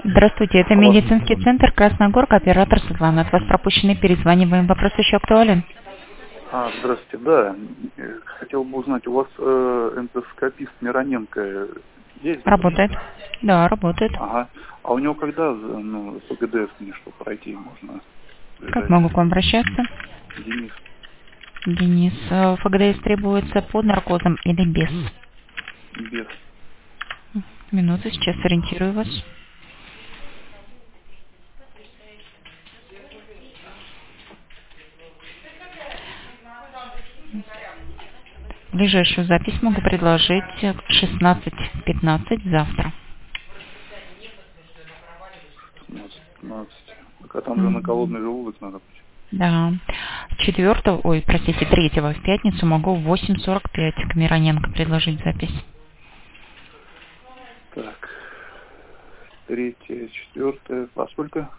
Здравствуйте, это Алло. медицинский центр Красногорка, оператор Светлана. От вас пропущенный, перезваниваем. Вопрос еще актуален? Здравствуйте, да. Хотел бы узнать, у вас эндоскопист Мироненко есть? Работает? Да, работает. Ага. А у него когда, ПГДС мне что пройти можно? Как могу к вам обращаться? Денис. Денис, ФГДС требуется под наркозом или без? Без. Минуту, сейчас ориентирую вас. Ближайшую запись могу предложить в 16:15 завтра. 15. Так, а там же на Мгм. голодный желудок надо быть. Да. 3-го в пятницу могу в 8:45 к Мироненко предложить запись. Так. 3, 4. А сколько?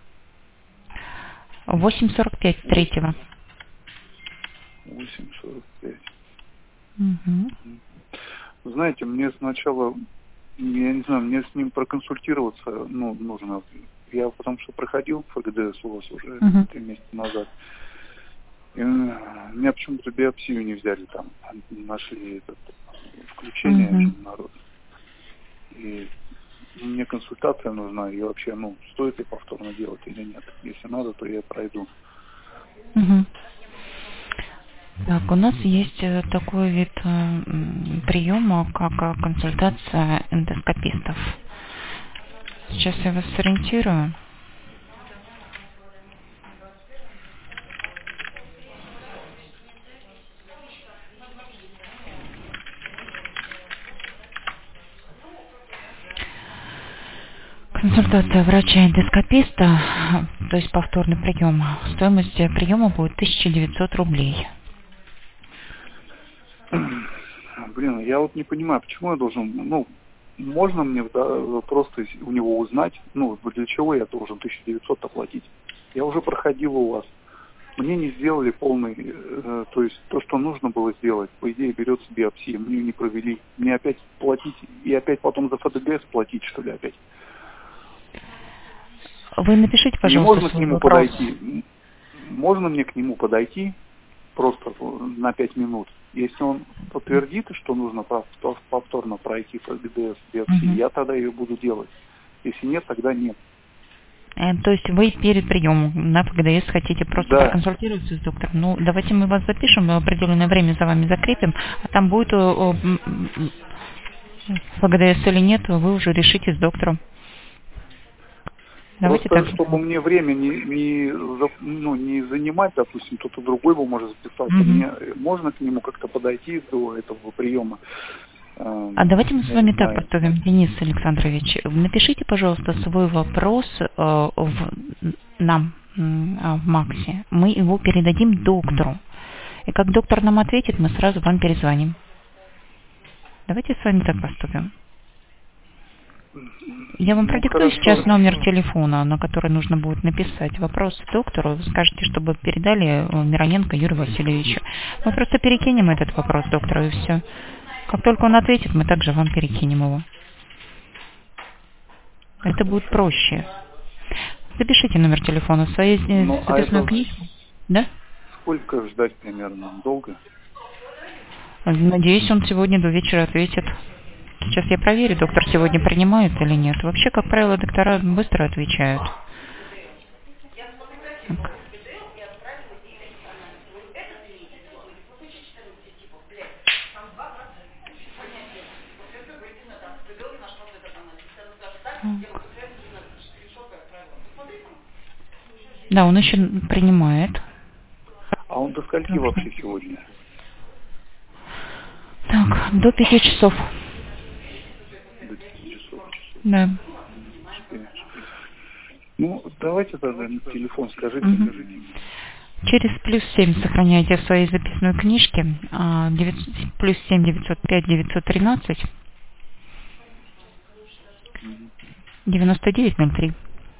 8:45 3-го. 8:45. Мгм. Знаете, мне сначала, я не знаю, мне с ним проконсультироваться, нужно. Я потому что проходил ФГДС у вас уже Мгм. 3 месяца назад. И меня почему-то биопсию не взяли там. Нашли включение Мгм. народ. И мне консультация нужна. И вообще, стоит ли повторно делать или нет. Если надо, то я пройду. Мгм. Так, у нас есть такой вид приема, как консультация эндоскопистов. Сейчас я вас сориентирую. Консультация врача-эндоскописта, то есть повторный прием. Стоимость приема будет 1900 рублей. Блин, я вот не понимаю, почему я должен, можно мне просто у него узнать, для чего я должен 1900 оплатить? Я уже проходил у вас. Мне не сделали полный, то есть то, что нужно было сделать, по идее берется биопсия, мне не провели. Мне опять платить и опять потом за ФДГС платить, что ли, опять? Вы напишите, Не пожалуйста, можно к свой нему вопрос. подойти? Можно мне к нему подойти просто на 5 минут? Если он подтвердит, что нужно повторно пройти ФГДС биопсии, Мгм. я тогда ее буду делать. Если нет, тогда нет. То есть вы перед приемом на ПГДС хотите просто Да. проконсультироваться с доктором? Ну, давайте мы вас запишем, мы в определенное время за вами закрепим, а там будет ПГДС или нет, вы уже решите с доктором. Давайте так Просто, чтобы сделаем. мне время не занимать, допустим, кто-то другой его может записаться, Мгм. мне можно к нему как-то подойти до этого приема? А давайте мы с Я не вами так знаю. поступим, Денис Александрович. Напишите, пожалуйста, свой вопрос нам, в Максе. Мы его передадим доктору. И как доктор нам ответит, мы сразу вам перезвоним. Давайте с вами так поступим. Я вам продиктую сейчас Хорошо. номер телефона, на который нужно будет написать вопрос доктору. Вы скажете, чтобы передали Мироненко Юрию Васильевичу. Мы просто перекинем этот вопрос доктору и все. Как только он ответит, мы также вам перекинем его. Это будет Хорошо. проще. Запишите номер телефона в своей А записной это книжке. Да? сколько ждать примерно? Долго? Надеюсь, он сегодня до вечера ответит. Сейчас я проверю, доктор сегодня принимает или нет. Вообще, как правило, доктора быстро отвечают. Так. Да, он еще принимает. А он до скольки Так, что... вообще сегодня? так, до 5 часов. До 5 часов. Да. 4. Давайте тогда телефон скажите. Мгм. Через +7 сохраняйте в своей записной книжке. +7 905 913 Мгм. 9903.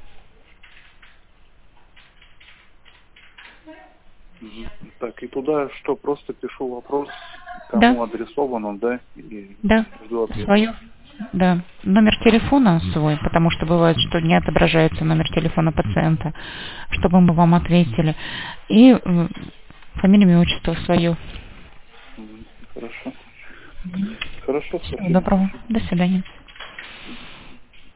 Мгм. Так, и туда что, просто пишу вопрос, Да, кому адресован он, да? И да, жду ответа. свое. Да, номер телефона свой, потому что бывает, что не отображается номер телефона пациента, чтобы мы вам ответили. И фамилию, имя, отчество свое. Хорошо. Хорошо, Всего спасибо. доброго. До свидания.